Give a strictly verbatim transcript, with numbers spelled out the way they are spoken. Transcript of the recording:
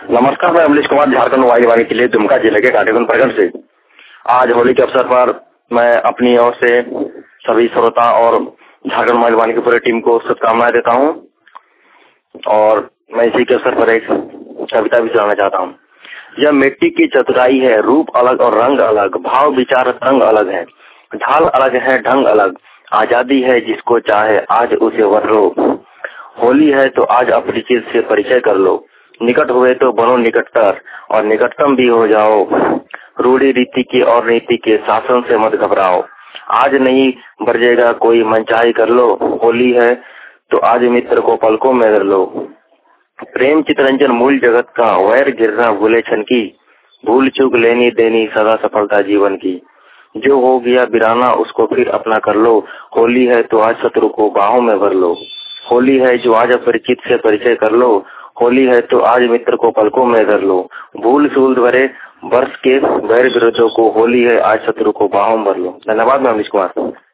नमस्कार, मैं अमरीश कुमार झारखंड वायुवाणी के लिए दुमका जिले के काटेगुन प्रखंड से। आज होली के अवसर पर मैं अपनी ओर से सभी श्रोता और झारखंड वायुवाणी की पूरी टीम को शुभकामनाएं देता हूं और मैं इसी के अवसर पर एक कविता भी सुनाना चाहता हूं। यह मिट्टी की चतुराई है, रूप अलग और रंग अलग, भाव विचार रंग अलग है, ढाल अलग है ढंग अलग, आजादी है जिसको चाहे आज उसे वर लो। होली है तो आज अपरिचित से परिचय कर लो, निकट हुए तो बनो निकटतर और निकटतम भी हो जाओ। रूढ़ी रीति के और नीति के शासन से मत घबराओ, आज नहीं बरजेगा कोई मनचाही कर लो। होली है तो आज मित्र को पलकों में धर लो। प्रेम चितरंजन मूल जगत का, वैर गिरना भूले छन की, भूल चूक लेनी देनी सदा सफलता जीवन की। जो हो गया बिराना उसको फिर अपना कर लो, होली है तो आज शत्रु को बाहों में भर लो। होली है जो आज अपरिचित से परिचय कर लो, होली है तो आज मित्र को पलकों में धर लो। भूल सूल भरे वर्ष के वैर विरोधों को, होली है आज शत्रु को बाहों में भर लो। धन्यवाद। मैं अमरीश कुमार।